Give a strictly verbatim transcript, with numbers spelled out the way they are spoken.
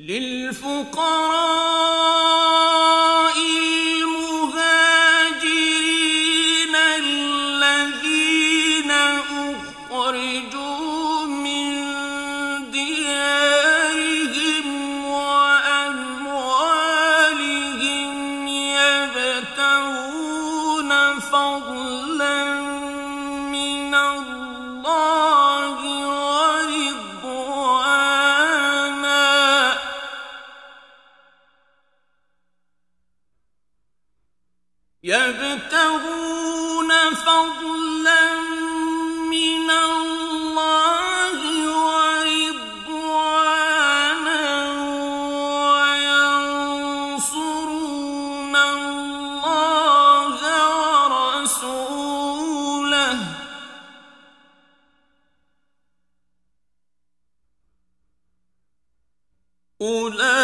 للفقراء المهاجرين الذين أخرجوا من ديارهم وأموالهم يبتغون فضلا من الله ورضوانا يبتغون فضلا من الله ورضوانا وينصرون الله ورسوله أولئك